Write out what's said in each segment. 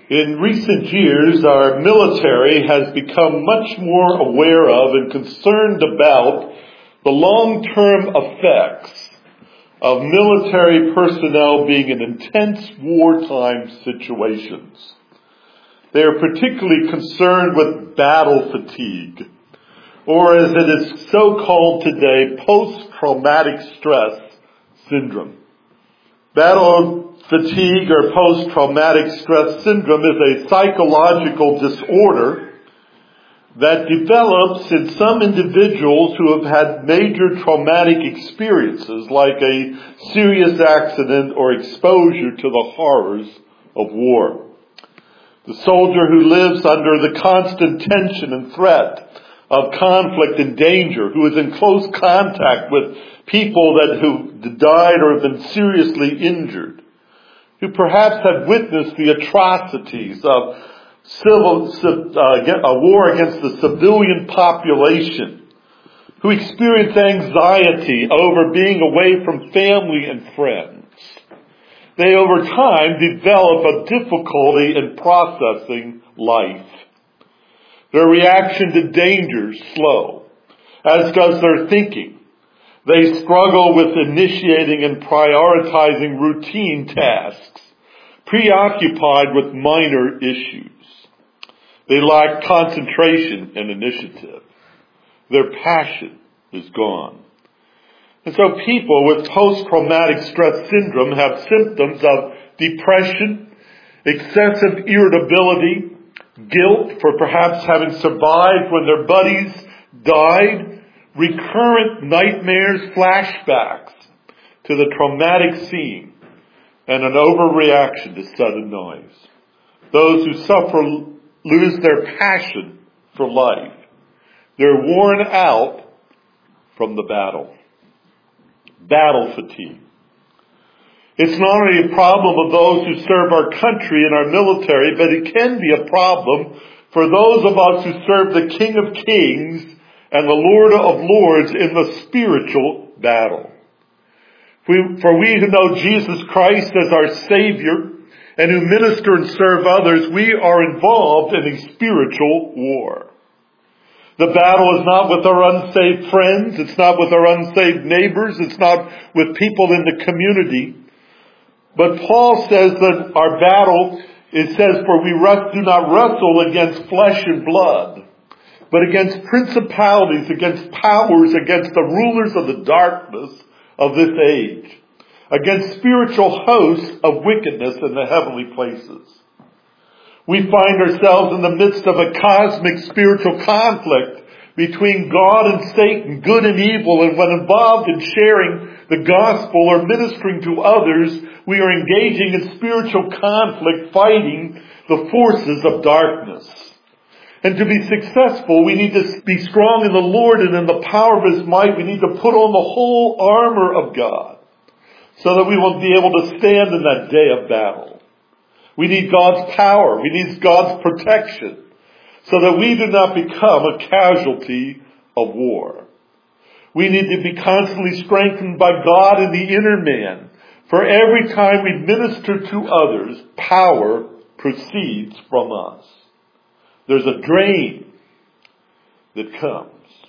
In recent years, our military has become much more aware of and concerned about the long-term effects of military personnel being in intense wartime situations. They are particularly concerned with battle fatigue, or as it is so called today, post-traumatic stress syndrome. Battle fatigue or post-traumatic stress syndrome is a psychological disorder that develops in some individuals who have had major traumatic experiences like a serious accident or exposure to the horrors of war. The soldier who lives under the constant tension and threat of conflict and danger, who is in close contact with people who died or have been seriously injured, who perhaps have witnessed the atrocities of a war against the civilian population, who experience anxiety over being away from family and friends. They over time develop a difficulty in processing life. Their reaction to danger is slow, as does their thinking. They struggle with initiating and prioritizing routine tasks, preoccupied with minor issues. They lack concentration and initiative. Their passion is gone. And so people with post-traumatic stress syndrome have symptoms of depression, excessive irritability, guilt for perhaps having survived when their buddies died, recurrent nightmares, flashbacks to the traumatic scene, and an overreaction to sudden noise. Those who suffer lose their passion for life. They're worn out from the battle. Battle fatigue. It's not only a problem of those who serve our country and our military, but it can be a problem for those of us who serve the King of Kings and the Lord of Lords in the spiritual battle. For we who know Jesus Christ as our Savior and who minister and serve others, we are involved in a spiritual war. The battle is not with our unsaved friends. It's not with our unsaved neighbors. It's not with people in the community. But Paul says that our battle, it says, for we do not wrestle against flesh and blood, but against principalities, against powers, against the rulers of the darkness of this age, against spiritual hosts of wickedness in the heavenly places. We find ourselves in the midst of a cosmic spiritual conflict between God and Satan, good and evil, and when involved in sharing the gospel or ministering to others, we are engaging in spiritual conflict, fighting the forces of darkness. And to be successful, we need to be strong in the Lord and in the power of His might. We need to put on the whole armor of God so that we will be able to stand in that day of battle. We need God's power. We need God's protection so that we do not become a casualty of war. We need to be constantly strengthened by God in the inner man. For every time we minister to others, power proceeds from us. There's a drain that comes.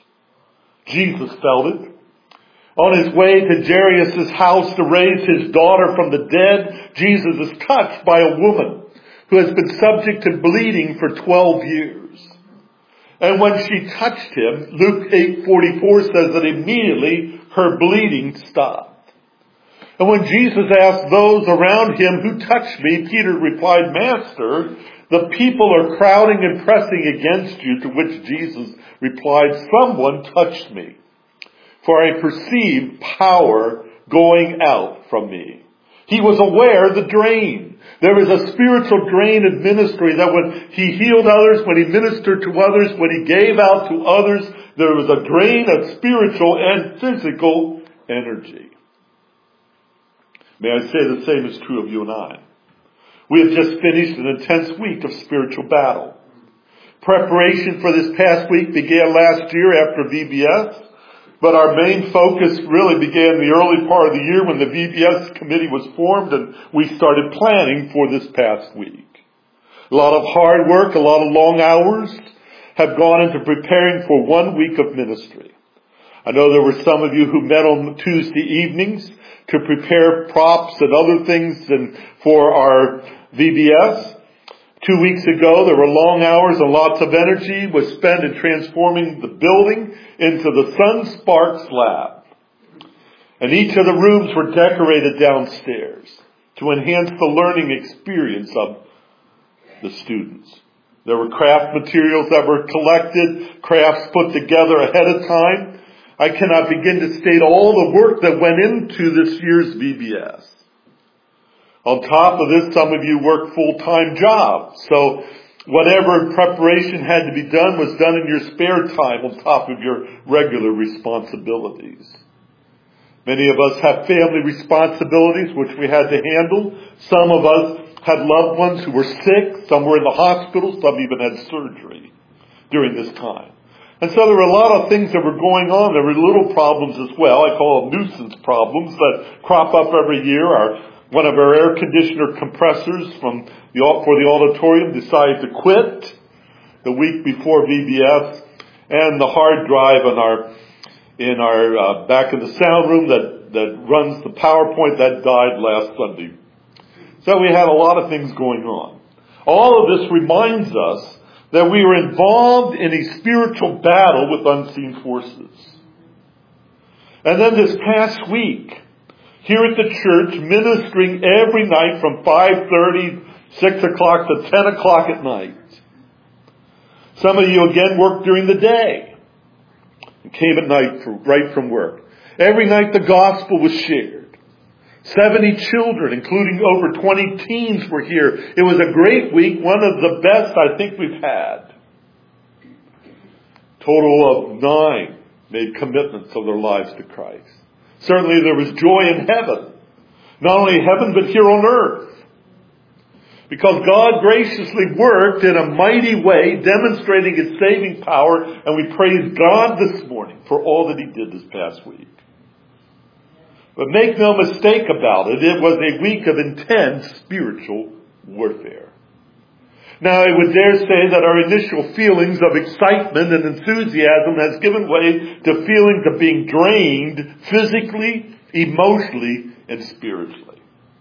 Jesus felt it. On his way to Jairus' house to raise his daughter from the dead, Jesus is touched by a woman who has been subject to bleeding for 12 years. And when she touched him, Luke 8:44 says that immediately her bleeding stopped. And when Jesus asked those around him, "Who touched me?" Peter replied, "Master, the people are crowding and pressing against you," to which Jesus replied, "Someone touched me, for I perceive power going out from me." He was aware of the drain. There was a spiritual drain in ministry that when he healed others, when he ministered to others, when he gave out to others, there was a drain of spiritual and physical energy. May I say the same is true of you and I. We have just finished an intense week of spiritual battle. Preparation for this past week began last year after VBS. But our main focus really began the early part of the year when the VBS committee was formed and we started planning for this past week. A lot of hard work, a lot of long hours have gone into preparing for 1 week of ministry. I know there were some of you who met on Tuesday evenings to prepare props and other things for our VBS. 2 weeks ago, there were long hours and lots of energy was spent in transforming the building into the Sun Sparks Lab. And each of the rooms were decorated downstairs to enhance the learning experience of the students. There were craft materials that were collected, crafts put together ahead of time. I cannot begin to state all the work that went into this year's VBS. On top of this, some of you work full-time jobs. So whatever preparation had to be done was done in your spare time on top of your regular responsibilities. Many of us have family responsibilities which we had to handle. Some of us had loved ones who were sick. Some were in the hospital. Some even had surgery during this time. And so there were a lot of things that were going on. There were little problems as well. I call them nuisance problems that crop up every year. One of our air conditioner compressors for the auditorium decided to quit the week before VBS, and the hard drive in our back in the sound room that runs the PowerPoint that died last Sunday. So we had a lot of things going on. All of this reminds us that we are involved in a spiritual battle with unseen forces. And then this past week, here at the church, ministering every night from 5:30, 6 o'clock to 10 o'clock at night. Some of you again worked during the day and came at night right from work. Every night the gospel was shared. 70 children, including over 20 teens, were here. It was a great week, one of the best I think we've had. Total of 9 made commitments of their lives to Christ. Certainly there was joy in heaven. Not only heaven, but here on earth. Because God graciously worked in a mighty way, demonstrating His saving power, and we praise God this morning for all that He did this past week. But make no mistake about it, it was a week of intense spiritual warfare. Now, I would dare say that our initial feelings of excitement and enthusiasm has given way to feelings of being drained physically, emotionally, and spiritually.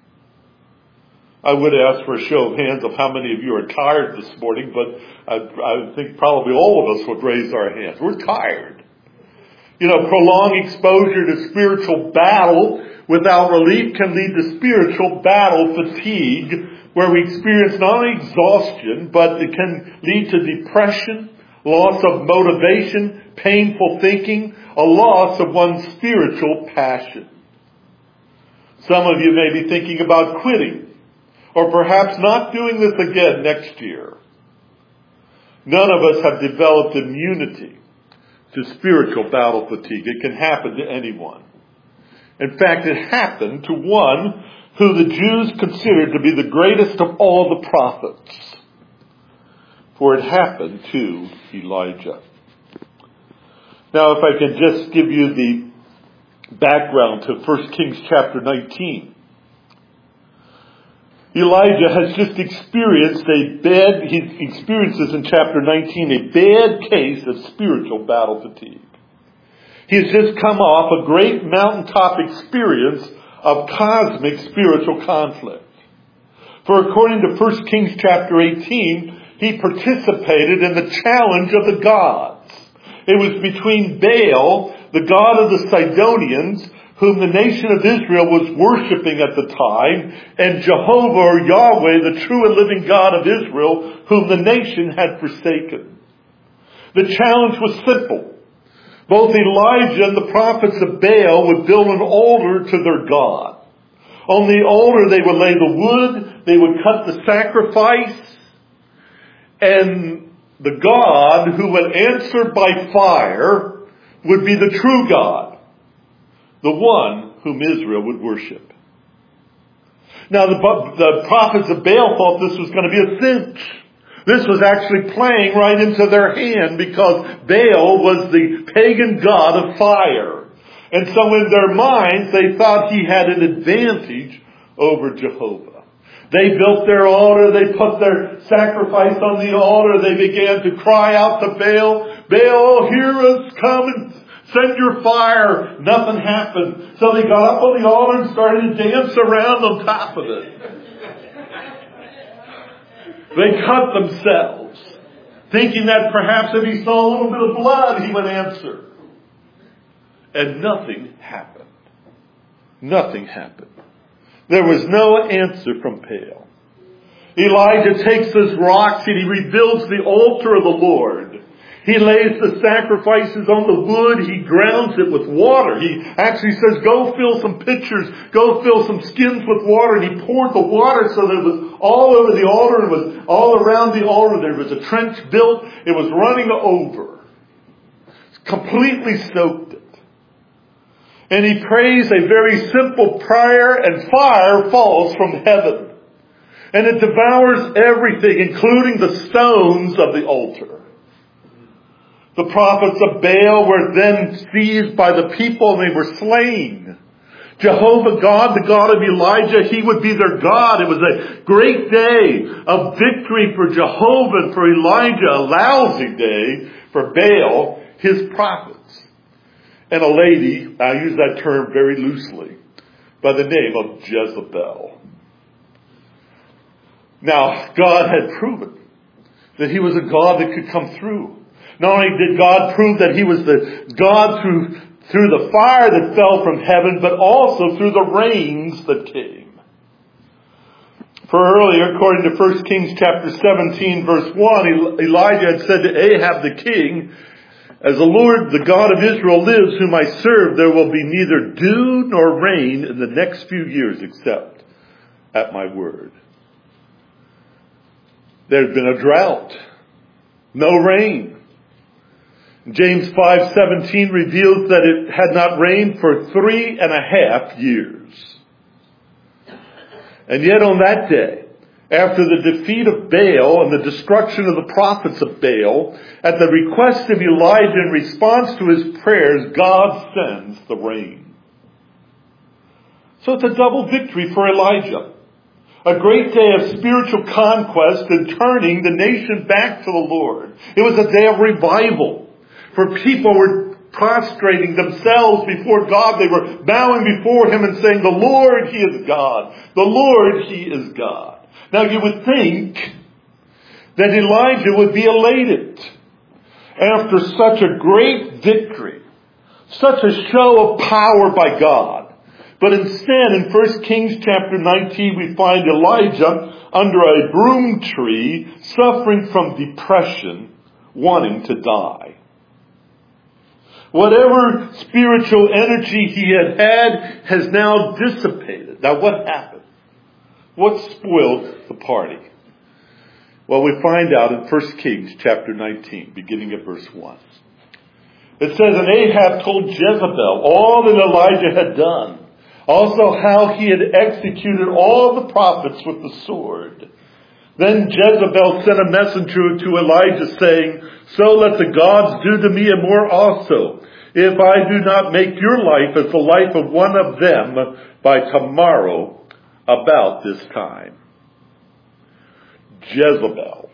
I would ask for a show of hands of how many of you are tired this morning, but I think probably all of us would raise our hands. We're tired. Prolonged exposure to spiritual battle without relief can lead to spiritual battle fatigue, where we experience not only exhaustion, but it can lead to depression, loss of motivation, painful thinking, a loss of one's spiritual passion. Some of you may be thinking about quitting, or perhaps not doing this again next year. None of us have developed immunity to spiritual battle fatigue. It can happen to anyone. In fact, it happened to one who the Jews considered to be the greatest of all the prophets. For it happened to Elijah. Now, if I can just give you the background to 1 Kings chapter 19. Elijah has just experienced he experiences in chapter 19 a bad case of spiritual battle fatigue. He has just come off a great mountaintop experience of cosmic spiritual conflict. For according to 1 Kings chapter 18, he participated in the challenge of the gods. It was between Baal, the god of the Sidonians, whom the nation of Israel was worshiping at the time, and Jehovah or Yahweh, the true and living God of Israel, whom the nation had forsaken. The challenge was simple. Both Elijah and the prophets of Baal would build an altar to their God. On the altar they would lay the wood, they would cut the sacrifice, and the God who would answer by fire would be the true God, the one whom Israel would worship. Now the prophets of Baal thought this was going to be a cinch. This was actually playing right into their hand because Baal was the pagan god of fire. And so in their minds they thought he had an advantage over Jehovah. They built their altar. They put their sacrifice on the altar. They began to cry out to Baal, Baal, hear us, come and send your fire. Nothing happened. So they got up on the altar and started to dance around on top of it. They cut themselves, thinking that perhaps if he saw a little bit of blood, he would answer. And nothing happened. Nothing happened. There was no answer from Baal. Elijah takes his rocks and he rebuilds the altar of the Lord. He lays the sacrifices on the wood. He grounds it with water. He actually says, go fill some pitchers, go fill some skins with water. And he poured the water so that it was all over the altar. It was all around the altar. There was a trench built. It was running over. Completely soaked it. And he prays a very simple prayer, and fire falls from heaven. And it devours everything, including the stones of the altar. The prophets of Baal were then seized by the people and they were slain. Jehovah God, the God of Elijah, he would be their God. It was a great day of victory for Jehovah and for Elijah, a lousy day for Baal, his prophets. And a lady, I use that term very loosely, by the name of Jezebel. Now, God had proven that he was a God that could come through. Not only did God prove that he was the God through the fire that fell from heaven, but also through the rains that came. For earlier, according to 1 Kings chapter 17, verse 1, Elijah had said to Ahab the king, as the Lord, the God of Israel lives, whom I serve, there will be neither dew nor rain in the next few years except at my word. There had been a drought. No rain. James 5:17 reveals that it had not rained for 3.5 years. And yet on that day, after the defeat of Baal and the destruction of the prophets of Baal, at the request of Elijah in response to his prayers, God sends the rain. So it's a double victory for Elijah. A great day of spiritual conquest and turning the nation back to the Lord. It was a day of revival. For people were prostrating themselves before God. They were bowing before him and saying, the Lord, he is God. The Lord, he is God. Now you would think that Elijah would be elated after such a great victory, such a show of power by God. But instead, in 1 Kings chapter 19, we find Elijah under a broom tree, suffering from depression, wanting to die. Whatever spiritual energy he had has now dissipated. Now what happened? What spoiled the party? Well, we find out in 1 Kings chapter 19, beginning at verse 1. It says, and Ahab told Jezebel all that Elijah had done, also how he had executed all the prophets with the sword. Then Jezebel sent a messenger to Elijah saying, so let the gods do to me and more also, if I do not make your life as the life of one of them by tomorrow about this time. Jezebel.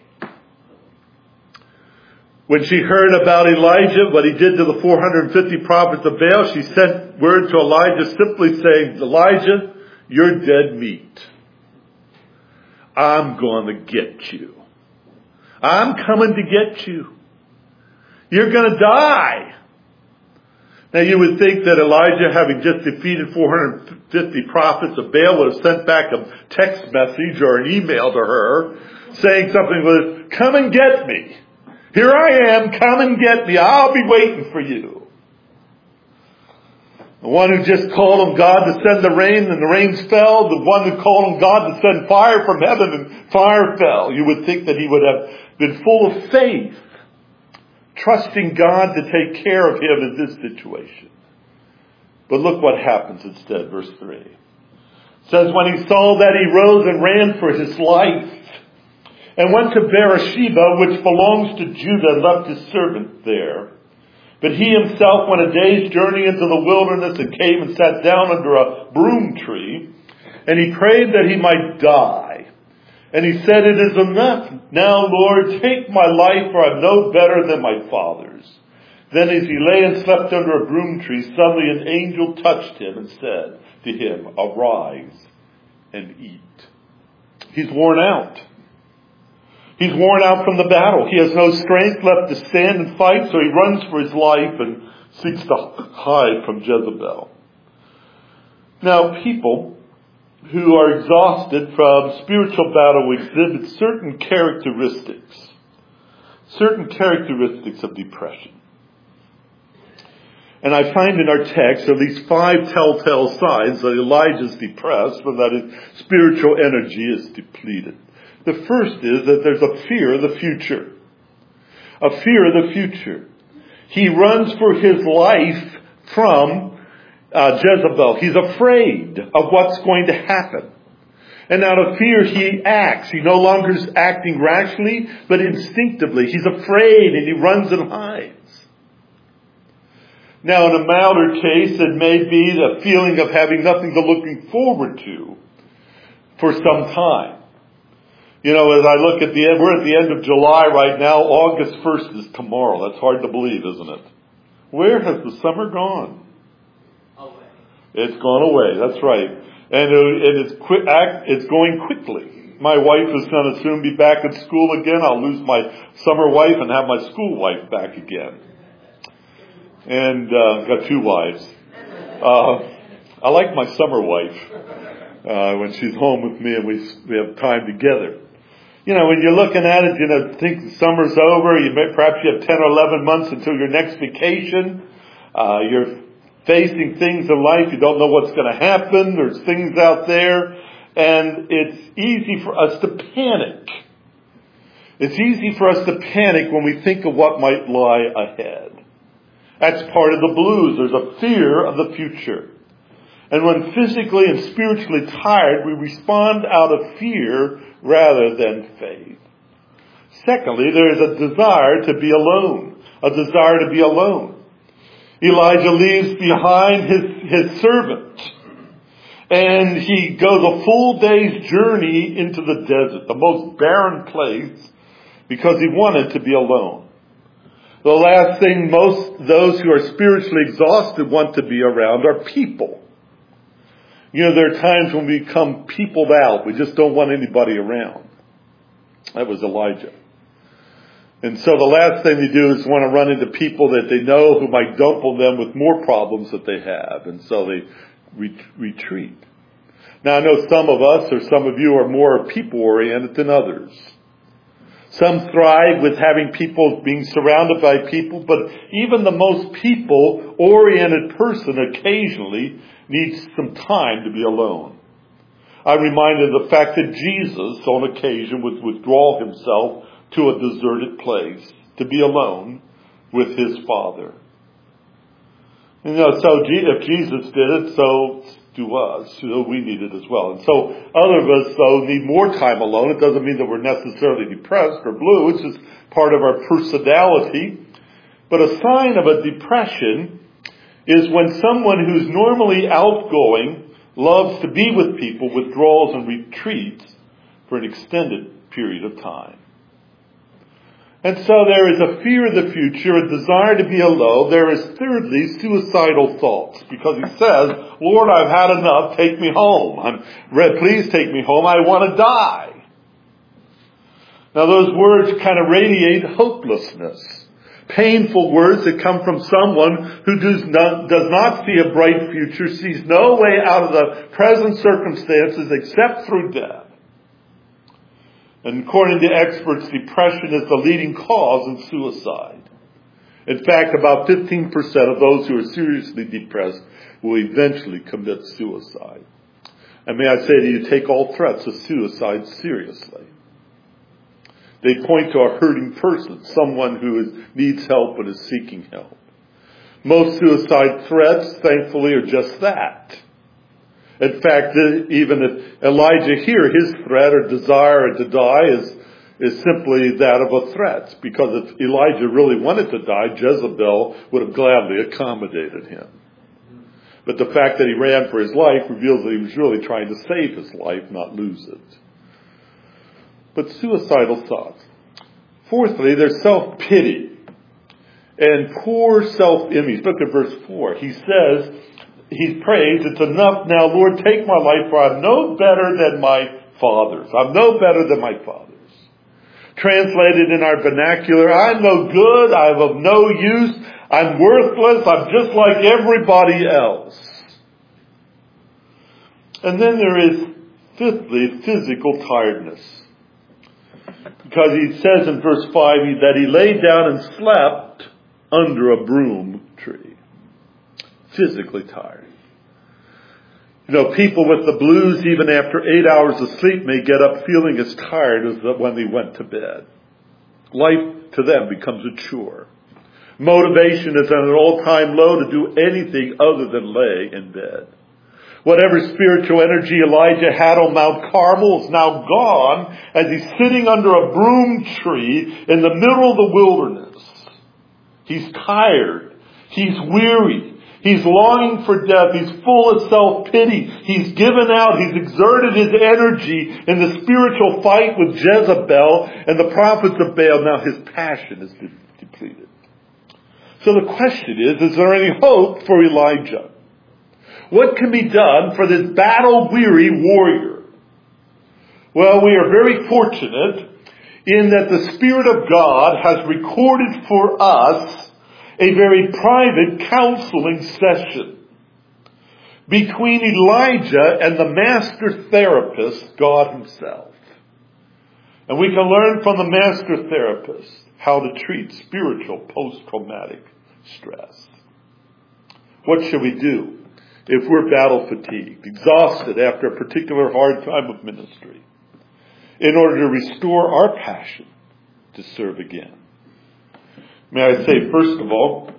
When she heard about Elijah, what he did to the 450 prophets of Baal, she sent word to Elijah simply saying, Elijah, you're dead meat. I'm going to get you. I'm coming to get you. You're going to die. Now you would think that Elijah, having just defeated 450 prophets of Baal, would have sent back a text message or an email to her saying something like, come and get me. Here I am, come and get me. I'll be waiting for you. The one who just called on God to send the rain and the rains fell. The one who called on God to send fire from heaven and fire fell. You would think that he would have been full of faith, trusting God to take care of him in this situation. But look what happens instead, verse 3. It says, when he saw that, he rose and ran for his life and went to Beersheba, which belongs to Judah, and left his servant there. But he himself went a day's journey into the wilderness and came and sat down under a broom tree, and he prayed that he might die. And he said, "It is enough. Now, Lord, take my life, for I'm no better than my father's." Then as he lay and slept under a broom tree, suddenly an angel touched him and said to him, "Arise and eat." He's worn out. He's worn out from the battle. He has no strength left to stand and fight, so he runs for his life and seeks to hide from Jezebel. Now, people who are exhausted from spiritual battle exhibit certain characteristics of depression. And I find in our text at least 5 telltale signs that Elijah's depressed or that his spiritual energy is depleted. The first is that there's a fear of the future. A fear of the future. He runs for his life from Jezebel. He's afraid of what's going to happen. And out of fear, he acts. He no longer is acting rationally, but instinctively. He's afraid and he runs and hides. Now, in a milder case, it may be the feeling of having nothing to looking forward to for some time. You know, as I look at we're at the end of July right now. August 1st is tomorrow. That's hard to believe, isn't it? Where has the summer gone? Away. It's gone away. That's right. And it's going quickly. My wife is going to soon be back at school again. I'll lose my summer wife and have my school wife back again. And got 2 wives. I like my summer wife when she's home with me and we have time together. You know, when you're looking at it, think the summer's over. Perhaps you have 10 or 11 months until your next vacation. You're facing things in life. You don't know what's going to happen. There's things out there. And it's easy for us to panic. It's easy for us to panic when we think of what might lie ahead. That's part of the blues. There's a fear of the future. And when physically and spiritually tired, we respond out of fear rather than faith. Secondly, there is a desire to be alone. A desire to be alone. Elijah leaves behind his servant. And he goes a full day's journey into the desert, the most barren place, because he wanted to be alone. The last thing those who are spiritually exhausted want to be around are people. You know, there are times when we become peopled out. We just don't want anybody around. That was Elijah. And so the last thing they do is want to run into people that they know who might dump on them with more problems that they have. And so they retreat. Now I know some of us or some of you are more people-oriented than others. Some thrive with having people, being surrounded by people, but even the most people-oriented person occasionally needs some time to be alone. I'm reminded of the fact that Jesus, on occasion, would withdraw himself to a deserted place to be alone with his Father. You know, so if Jesus did it, so do us. So we need it as well. And so other of us, though, need more time alone. It doesn't mean that we're necessarily depressed or blue. It's just part of our personality. But a sign of a depression is when someone who's normally outgoing, loves to be with people, withdraws and retreats for an extended period of time. And so there is a fear of the future, a desire to be alone. There is thirdly suicidal thoughts, because he says, "Lord, I've had enough. Take me home. Please take me home. I want to die." Now those words kind of radiate hopelessness. Painful words that come from someone who does not see a bright future, sees no way out of the present circumstances except through death. And according to experts, depression is the leading cause of suicide. In fact, about 15% of those who are seriously depressed will eventually commit suicide. And may I say to you, take all threats of suicide seriously. They point to a hurting person, someone who needs help and is seeking help. Most suicide threats, thankfully, are just that. In fact, even if Elijah here, his threat or desire to die is simply that of a threat. Because if Elijah really wanted to die, Jezebel would have gladly accommodated him. But the fact that he ran for his life reveals that he was really trying to save his life, not lose it. but suicidal thoughts. Fourthly, there's self-pity and poor self-image. Look at verse 4. He says, he prays, it's enough now, Lord, take my life, for I'm no better than my fathers. I'm no better than my fathers. Translated in our vernacular, I'm no good, I'm of no use, I'm worthless, I'm just like everybody else. And then there is, fifthly, physical tiredness. Because he says in verse 5 that he laid down and slept under a broom tree. Physically tired. You know, people with the blues, even after 8 hours of sleep, may get up feeling as tired as when they went to bed. Life to them becomes a chore. Motivation is at an all-time low to do anything other than lay in bed. Whatever spiritual energy Elijah had on Mount Carmel is now gone as he's sitting under a broom tree in the middle of the wilderness. He's tired. He's weary. He's longing for death. He's full of self-pity. He's given out. He's exerted his energy in the spiritual fight with Jezebel and the prophets of Baal. Now his passion is depleted. So the question is there any hope for Elijah? What can be done for this battle-weary warrior? Well, we are very fortunate in that the Spirit of God has recorded for us a very private counseling session between Elijah and the master therapist, God himself. And we can learn from the master therapist how to treat spiritual post-traumatic stress. What should we do if we're battle fatigued, exhausted after a particular hard time of ministry, in order to restore our passion to serve again? May I say, first of all,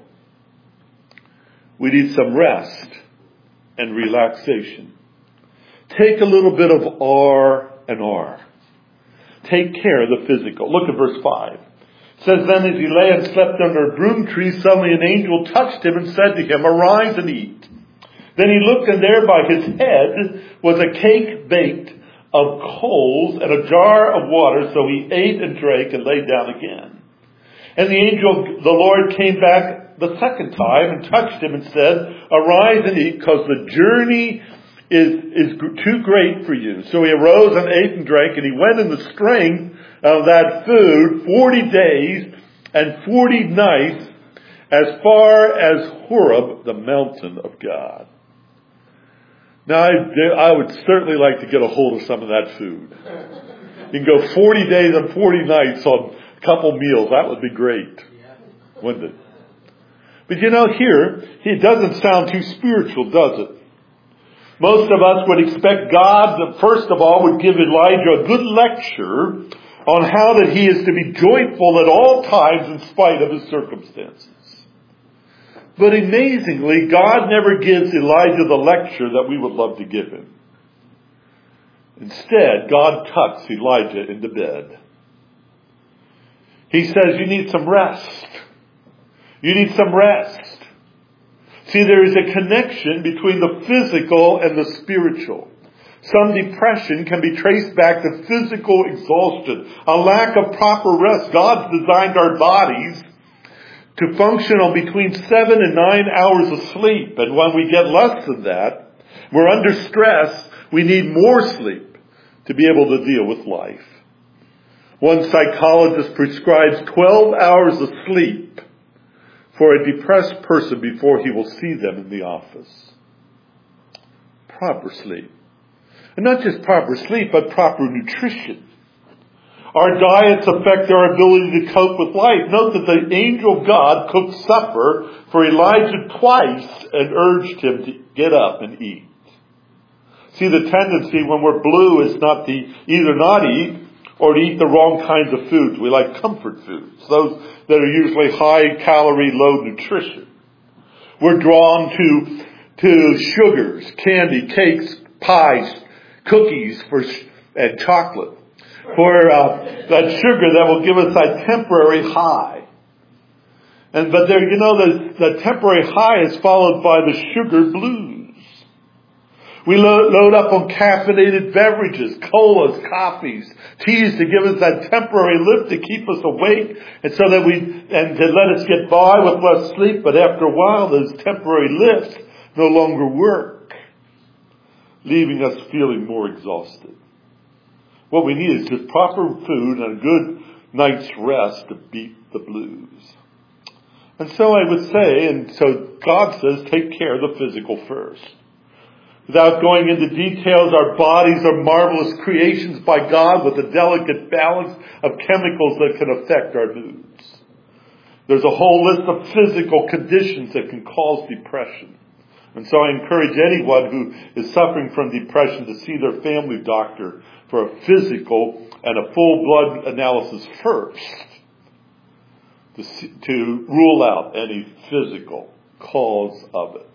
we need some rest and relaxation. Take a little bit of R&R. Take care of the physical. Look at verse 5. It says, then as he lay and slept under a broom tree, suddenly an angel touched him and said to him, arise and eat. Then he looked, and there by his head was a cake baked of coals and a jar of water. So he ate and drank and lay down again. And the angel of the Lord came back the second time and touched him and said, arise and eat, because the journey is too great for you. So he arose and ate and drank, and he went in the strength of that food 40 days and 40 nights as far as Horeb, the mountain of God. Now, I would certainly like to get a hold of some of that food. You can go 40 days and 40 nights on a couple meals. That would be great, wouldn't it? But you know, here, it doesn't sound too spiritual, does it? Most of us would expect God that first of all would give Elijah a good lecture on how that he is to be joyful at all times in spite of his circumstances. But amazingly, God never gives Elijah the lecture that we would love to give him. Instead, God tucks Elijah into bed. He says, you need some rest. You need some rest. See, there is a connection between the physical and the spiritual. Some depression can be traced back to physical exhaustion, a lack of proper rest. God's designed our bodies to function on between 7 and 9 hours of sleep. And when we get less than that, we're under stress, we need more sleep to be able to deal with life. One psychologist prescribes 12 hours of sleep for a depressed person before he will see them in the office. Proper sleep. And not just proper sleep, but proper nutrition. Our diets affect our ability to cope with life. Note that the angel of God cooked supper for Elijah twice and urged him to get up and eat. See, the tendency when we're blue is not to either not eat or to eat the wrong kinds of foods. We like comfort foods, those that are usually high calorie, low nutrition. We're drawn to sugars, candy, cakes, pies, cookies and chocolate. For that sugar that will give us that temporary high. But there, you know, the temporary high is followed by the sugar blues. We load up on caffeinated beverages, colas, coffees, teas to give us that temporary lift to keep us awake and so that and to let us get by with less sleep. But after a while, those temporary lifts no longer work, leaving us feeling more exhausted. What we need is just proper food and a good night's rest to beat the blues. And so I would say, and so God says, take care of the physical first. Without going into details, our bodies are marvelous creations by God with a delicate balance of chemicals that can affect our moods. There's a whole list of physical conditions that can cause depression. And so I encourage anyone who is suffering from depression to see their family doctor for a physical and a full blood analysis first to rule out any physical cause of it.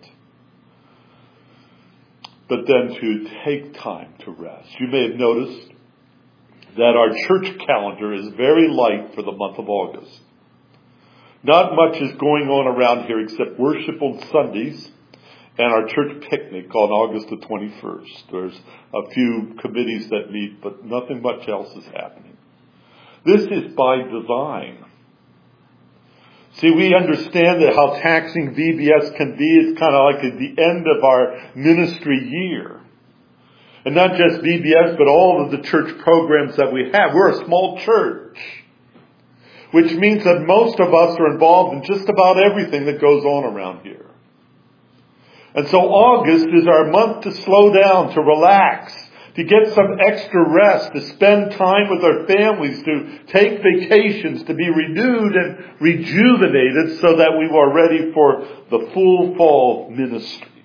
But then to take time to rest. You may have noticed that our church calendar is very light for the month of August. Not much is going on around here except worship on Sundays and our church picnic on August the 21st. There's a few committees that meet, but nothing much else is happening. This is by design. See, we understand that how taxing VBS can be. It's kind of like at the end of our ministry year. And not just VBS, but all of the church programs that we have. We're a small church, which means that most of us are involved in just about everything that goes on around here. And so August is our month to slow down, to relax, to get some extra rest, to spend time with our families, to take vacations, to be renewed and rejuvenated so that we are ready for the full fall ministry.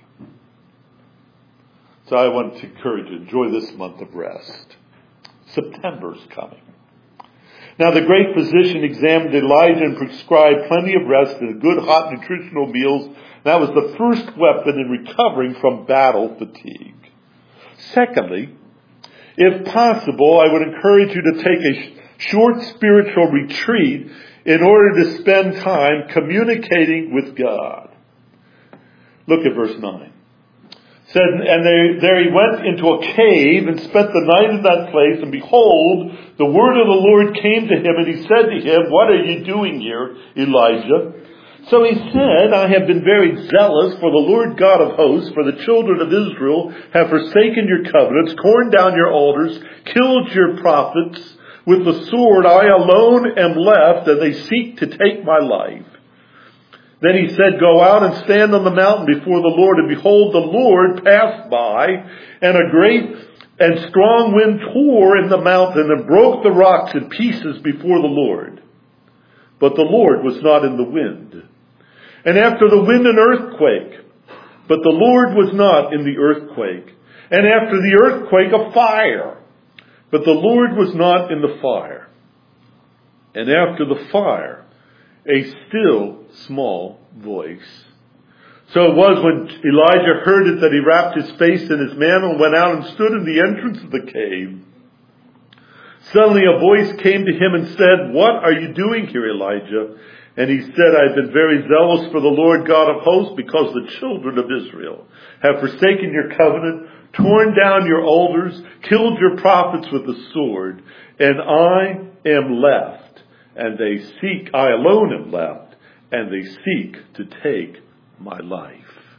So I want to encourage you, enjoy this month of rest. September's coming. Now the great physician examined Elijah and prescribed plenty of rest and good hot nutritional meals. That was the first weapon in recovering from battle fatigue. Secondly, if possible, I would encourage you to take a short spiritual retreat in order to spend time communicating with God. Look at verse 9. It said, and there he went into a cave and spent the night in that place, and behold, the word of the Lord came to him, and he said to him, what are you doing here, Elijah? So he said, I have been very zealous for the Lord God of hosts, for the children of Israel have forsaken your covenants, torn down your altars, killed your prophets. With the sword I alone am left, and they seek to take my life. Then he said, go out and stand on the mountain before the Lord. And behold, the Lord passed by, and a great and strong wind tore in the mountain and broke the rocks in pieces before the Lord. But the Lord was not in the wind. And after the wind, an earthquake. But the Lord was not in the earthquake. And after the earthquake, a fire. But the Lord was not in the fire. And after the fire, a still small voice. So it was when Elijah heard it that he wrapped his face in his mantle and went out and stood in the entrance of the cave. Suddenly a voice came to him and said, what are you doing here, Elijah? And he said, I have been very zealous for the Lord God of hosts, because the children of Israel have forsaken your covenant, torn down your altars, killed your prophets with the sword, and I am left, and they seek, I alone am left, and they seek to take my life.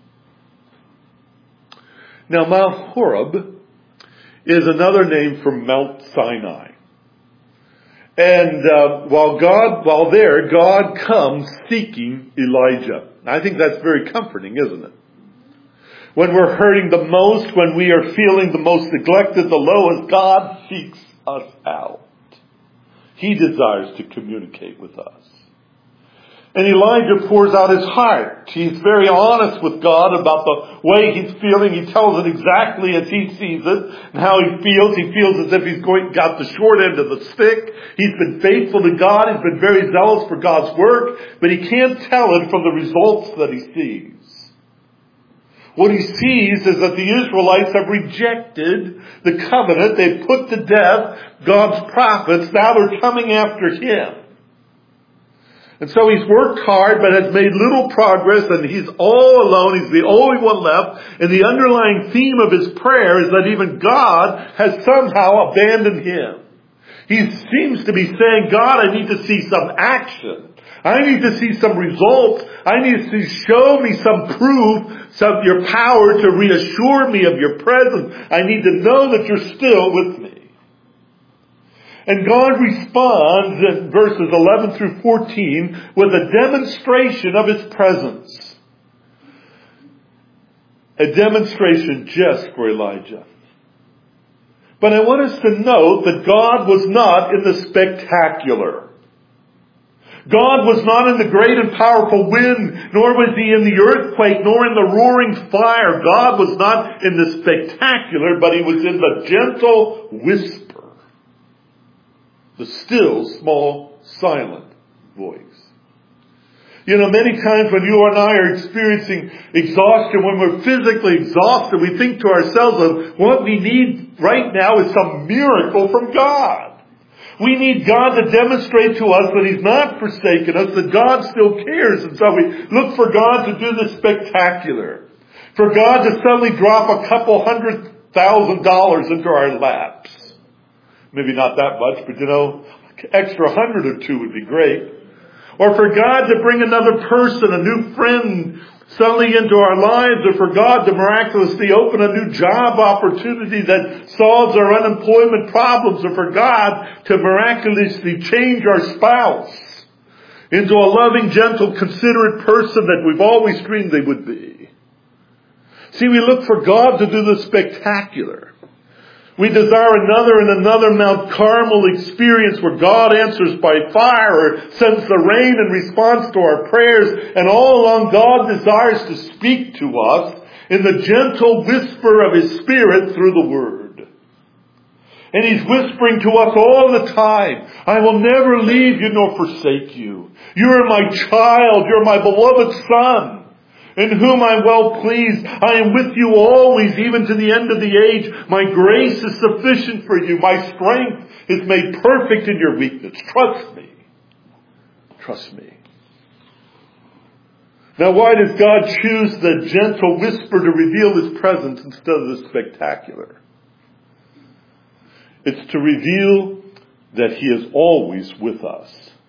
Now Mount Horeb is another name for Mount Sinai. And while there, God comes seeking Elijah. I think that's very comforting, isn't it? When we're hurting the most, when we are feeling the most neglected, the lowest, God seeks us out. He desires to communicate with us. And Elijah pours out his heart. He's very honest with God about the way he's feeling. He tells it exactly as he sees it and how he feels. He feels as if he's got the short end of the stick. He's been faithful to God. He's been very zealous for God's work, but he can't tell it from the results that he sees. What he sees is that the Israelites have rejected the covenant. They've put to death God's prophets. Now they're coming after him. And so he's worked hard but has made little progress, and he's all alone. He's the only one left. And the underlying theme of his prayer is that even God has somehow abandoned him. He seems to be saying, God, I need to see some action. I need to see some results. I need to show me some proof of your power to reassure me of your presence. I need to know that you're still with me. And God responds in verses 11 through 14 with a demonstration of his presence. A demonstration just for Elijah. But I want us to note that God was not in the spectacular. God was not in the great and powerful wind, nor was he in the earthquake, nor in the roaring fire. God was not in the spectacular, but he was in the gentle whisper. The still, small, silent voice. You know, many times when you and I are experiencing exhaustion, when we're physically exhausted, we think to ourselves that what we need right now is some miracle from God. We need God to demonstrate to us that he's not forsaken us, that God still cares. And so we look for God to do the spectacular. For God to suddenly drop a couple $100,000 into our laps. Maybe not that much, but extra 100 or two would be great. Or for God to bring another person, a new friend, suddenly into our lives, or for God to miraculously open a new job opportunity that solves our unemployment problems, or for God to miraculously change our spouse into a loving, gentle, considerate person that we've always dreamed they would be. See, we look for God to do the spectacular. We desire another Mount Carmel experience where God answers by fire or sends the rain in response to our prayers. And all along God desires to speak to us in the gentle whisper of his Spirit through the Word. And he's whispering to us all the time, I will never leave you nor forsake you. You are my child. You're my beloved son, in whom I'm well pleased. I am with you always, even to the end of the age. My grace is sufficient for you. My strength is made perfect in your weakness. Trust me. Trust me. Now, why does God choose the gentle whisper to reveal his presence instead of the spectacular? It's to reveal that he is always with us.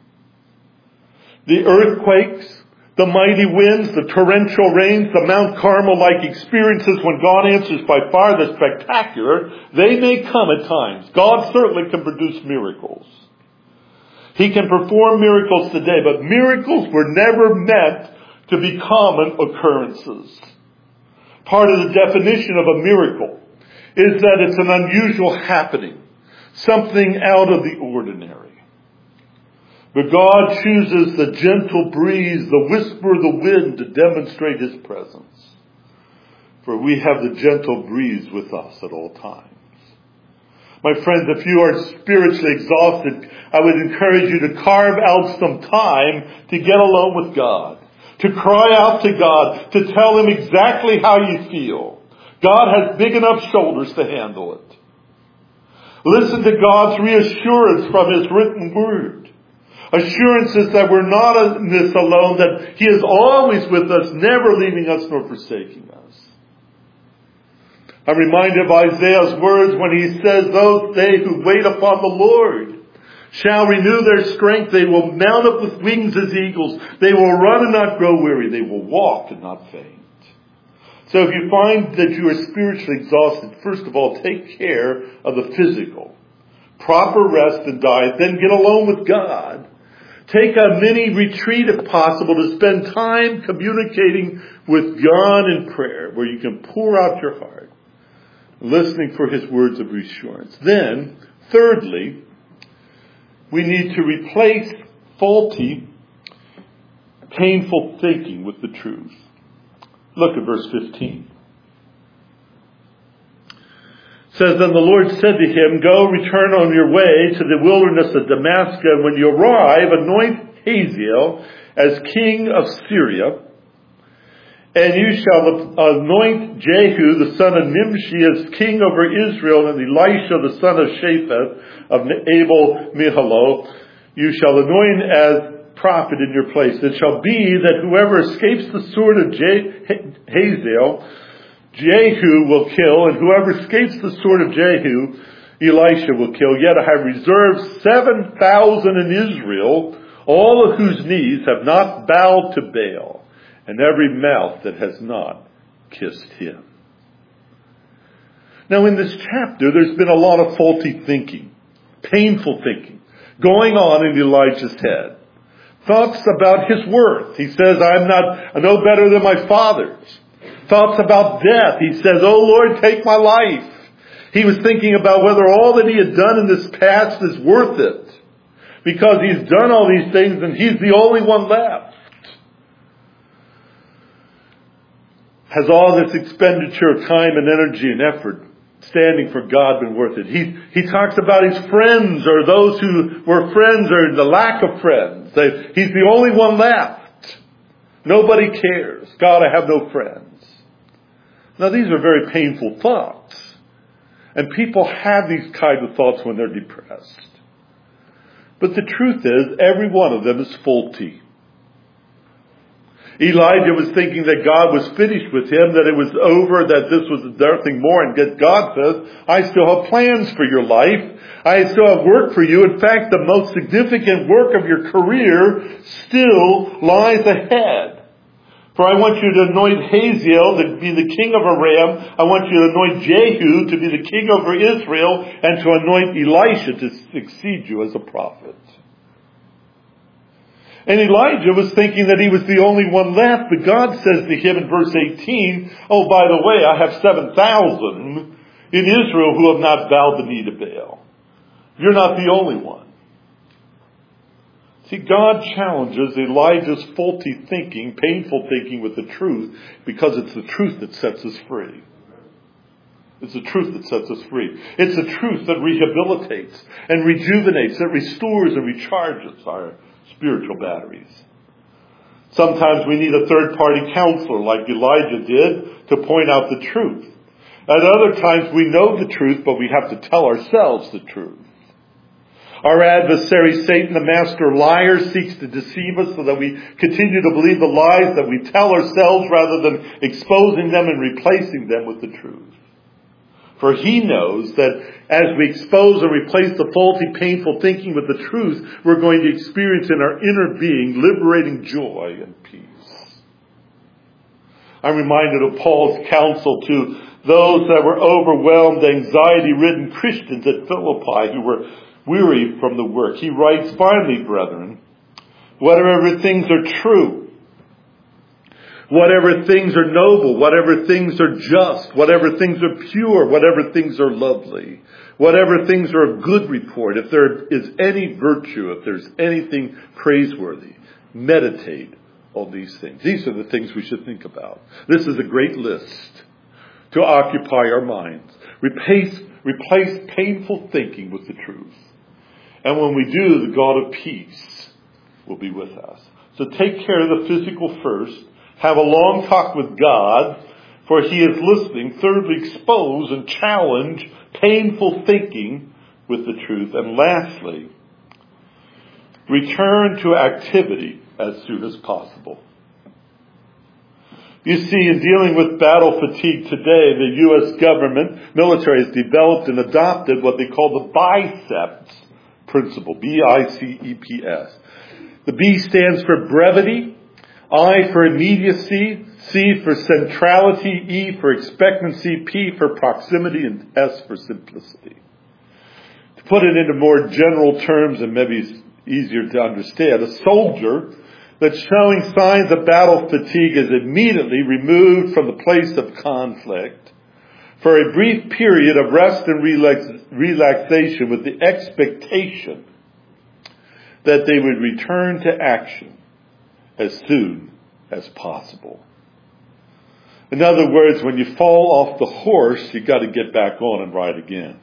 The earthquakes, the mighty winds, the torrential rains, the Mount Carmel-like experiences when God answers by fire, the spectacular, they may come at times. God certainly can produce miracles. He can perform miracles today, but miracles were never meant to be common occurrences. Part of the definition of a miracle is that it's an unusual happening, something out of the ordinary. But God chooses the gentle breeze, the whisper of the wind to demonstrate his presence. For we have the gentle breeze with us at all times. My friends, if you are spiritually exhausted, I would encourage you to carve out some time to get alone with God. To cry out to God, to tell him exactly how you feel. God has big enough shoulders to handle it. Listen to God's reassurance from his written word. Assurances that we're not in this alone, that he is always with us, never leaving us nor forsaking us. I'm reminded of Isaiah's words when he says, they who wait upon the Lord shall renew their strength. They will mount up with wings as eagles. They will run and not grow weary. They will walk and not faint. So if you find that you are spiritually exhausted, first of all, take care of the physical. Proper rest and diet. Then get alone with God. Take a mini retreat if possible to spend time communicating with God in prayer, where you can pour out your heart, listening for his words of reassurance. Then, thirdly, we need to replace faulty, painful thinking with the truth. Look at verse 15. It says, Then the Lord said to him, Go, return on your way to the wilderness of Damascus, and when you arrive, anoint Hazael as king of Syria, and you shall anoint Jehu the son of Nimshi as king over Israel, and Elisha the son of Shaphat of Abel Meholah you shall anoint as prophet in your place. It shall be that whoever escapes the sword of Hazael, Jehu will kill, and whoever escapes the sword of Jehu, Elisha will kill. Yet I have reserved 7,000 in Israel, all of whose knees have not bowed to Baal, and every mouth that has not kissed him. Now in this chapter, there's been a lot of faulty thinking, painful thinking, going on in Elijah's head. Thoughts about his worth. He says, I'm no better than my fathers. Thoughts about death. He says, oh Lord, take my life. He was thinking about whether all that he had done in this past is worth it. Because he's done all these things and he's the only one left. Has all this expenditure of time and energy and effort standing for God been worth it? He talks about his friends, or those who were friends, or the lack of friends. He's the only one left. Nobody cares. God, I have no friends. Now these are very painful thoughts. And people have these kind of thoughts when they're depressed. But the truth is, every one of them is faulty. Elijah was thinking that God was finished with him, that it was over, that this was nothing more. And yet God says, I still have plans for your life. I still have work for you. In fact, the most significant work of your career still lies ahead. For I want you to anoint Hazael to be the king of Aram. I want you to anoint Jehu to be the king over Israel, and to anoint Elisha to succeed you as a prophet. And Elijah was thinking that he was the only one left, but God says to him in verse 18, oh, by the way, I have 7,000 in Israel who have not bowed the knee to Baal. You're not the only one. See, God challenges Elijah's faulty thinking, painful thinking with the truth, because it's the truth that sets us free. It's the truth that sets us free. It's the truth that rehabilitates and rejuvenates, that restores and recharges our spiritual batteries. Sometimes we need a third-party counselor like Elijah did to point out the truth. At other times we know the truth, but we have to tell ourselves the truth. Our adversary, Satan, the master liar, seeks to deceive us so that we continue to believe the lies that we tell ourselves rather than exposing them and replacing them with the truth. For he knows that as we expose and replace the faulty, painful thinking with the truth, we're going to experience in our inner being liberating joy and peace. I'm reminded of Paul's counsel to those that were overwhelmed, anxiety-ridden Christians at Philippi who were weary from the work. He writes, finally, brethren, whatever things are true, whatever things are noble, whatever things are just, whatever things are pure, whatever things are lovely, whatever things are of good report, if there is any virtue, if there's anything praiseworthy, meditate on these things. These are the things we should think about. This is a great list to occupy our minds. Replace painful thinking with the truth. And when we do, the God of peace will be with us. So take care of the physical first. Have a long talk with God, for he is listening. Thirdly, expose and challenge painful thinking with the truth. And lastly, return to activity as soon as possible. You see, in dealing with battle fatigue today, the U.S. government, military, has developed and adopted what they call the BICEPS principle. B-I-C-E-P-S. The B stands for brevity, I for immediacy, C for centrality, E for expectancy, P for proximity, and S for simplicity. To put it into more general terms and maybe easier to understand, a soldier that's showing signs of battle fatigue is immediately removed from the place of conflict for a brief period of rest and relaxation with the expectation that they would return to action as soon as possible. In other words, when you fall off the horse, you got to get back on and ride again.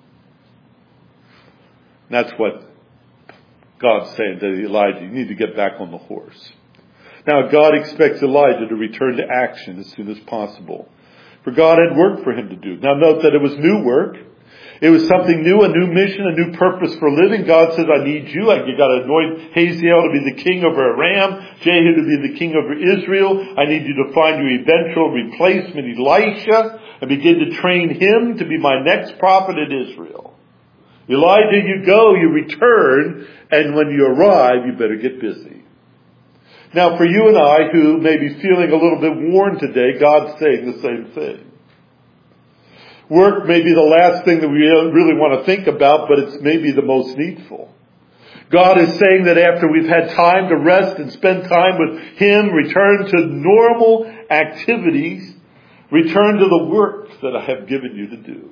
And that's what God's saying to Elijah. You need to get back on the horse. Now, God expects Elijah to return to action as soon as possible. For God had work for him to do. Now note that it was new work. It was something new, a new mission, a new purpose for living. God says, I need you. You got to anoint Hazael to be the king over Aram, Jehu to be the king over Israel. I need you to find your eventual replacement, Elisha, and begin to train him to be my next prophet in Israel. Elijah, you go, you return, and when you arrive, you better get busy. Now, for you and I, who may be feeling a little bit worn today, God's saying the same thing. Work may be the last thing that we really want to think about, but it's maybe the most needful. God is saying that after we've had time to rest and spend time with Him, return to normal activities, return to the work that I have given you to do.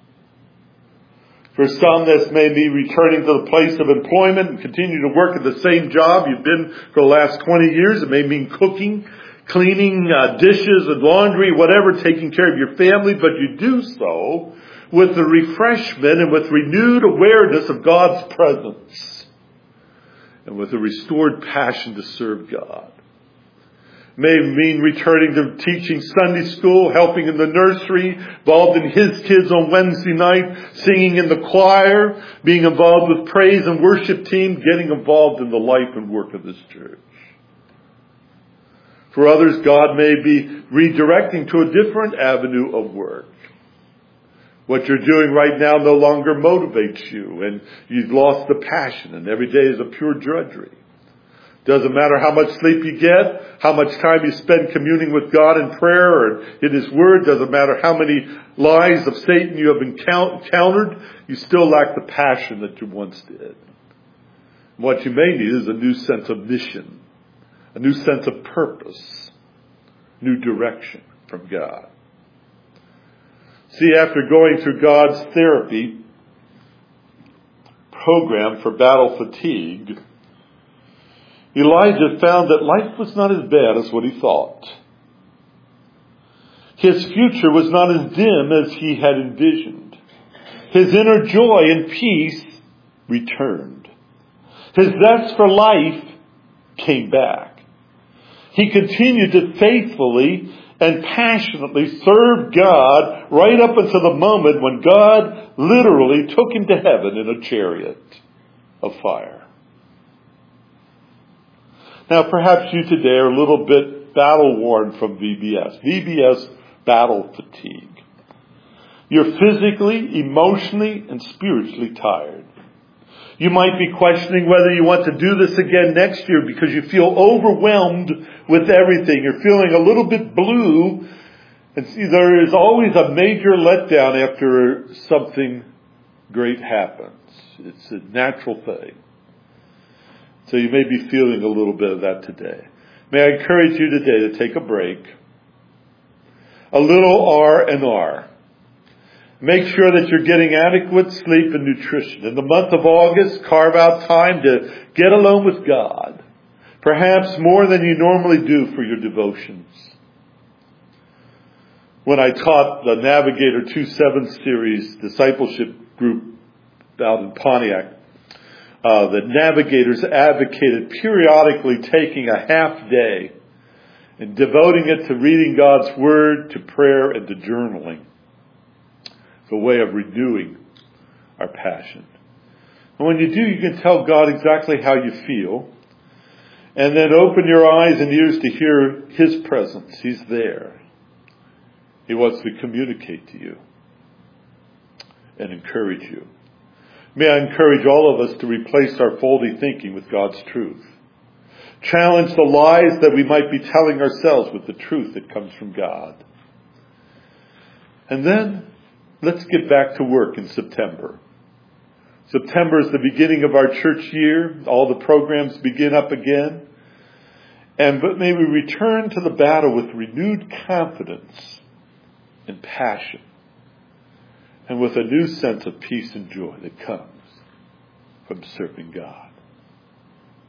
For some, this may be returning to the place of employment and continue to work at the same job you've been for the last 20 years. It may mean cooking, cleaning dishes and laundry, whatever, taking care of your family, but you do so with the refreshment and with renewed awareness of God's presence and with a restored passion to serve God. May mean returning to teaching Sunday school, helping in the nursery, involved in His kids on Wednesday night, singing in the choir, being involved with praise and worship team, getting involved in the life and work of this church. For others, God may be redirecting to a different avenue of work. What you're doing right now no longer motivates you, and you've lost the passion, and every day is a pure drudgery. Doesn't matter how much sleep you get, how much time you spend communing with God in prayer or in His Word. Doesn't matter how many lies of Satan you have encountered, you still lack the passion that you once did. What you may need is a new sense of mission, a new sense of purpose, new direction from God. See, after going through God's therapy program for battle fatigue, Elijah found that life was not as bad as what he thought. His future was not as dim as he had envisioned. His inner joy and peace returned. His zest for life came back. He continued to faithfully and passionately serve God right up until the moment when God literally took him to heaven in a chariot of fire. Now, perhaps you today are a little bit battle-worn from VBS. VBS, battle fatigue. You're physically, emotionally, and spiritually tired. You might be questioning whether you want to do this again next year because you feel overwhelmed with everything. You're feeling a little bit blue. And see, there is always a major letdown after something great happens. It's a natural thing. So you may be feeling a little bit of that today. May I encourage you today to take a break. A little R&R. Make sure that you're getting adequate sleep and nutrition. In the month of August, carve out time to get alone with God. Perhaps more than you normally do for your devotions. When I taught the Navigator 2-7 series discipleship group out in Pontiac, the Navigators advocated periodically taking a half day and devoting it to reading God's Word, to prayer, and to journaling. It's a way of renewing our passion. And when you do, you can tell God exactly how you feel. And then open your eyes and ears to hear His presence. He's there. He wants to communicate to you and encourage you. May I encourage all of us to replace our faulty thinking with God's truth. Challenge the lies that we might be telling ourselves with the truth that comes from God. And then, let's get back to work in September. September is the beginning of our church year. All the programs begin up again. But may we return to the battle with renewed confidence and passion, and with a new sense of peace and joy that comes from serving God.